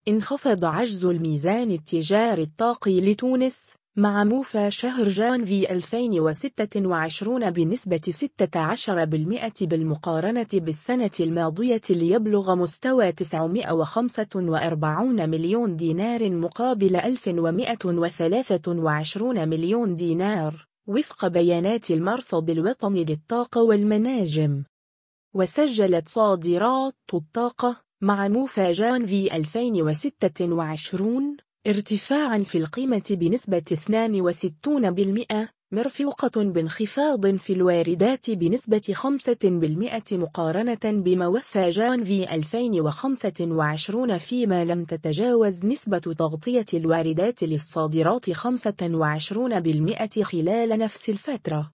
انخفض عجز الميزان التجاري الطاقي لتونس مع موفى شهر جانفي 2026 بنسبة 16% بالمقارنة بالسنة الماضية ليبلغ مستوى 945 مليون دينار مقابل 1123 مليون دينار وفق بيانات المرصد الوطني للطاقة والمناجم. وسجلت صادرات الطاقة مع موفى جانفي 2026 ارتفاعاً في القيمة بنسبة 62% مرفوقة بانخفاض في الواردات بنسبة 5% مقارنة بموفى جانفي 2025 فيما لم تتجاوز نسبة تغطية الواردات للصادرات 25% خلال نفس الفترة.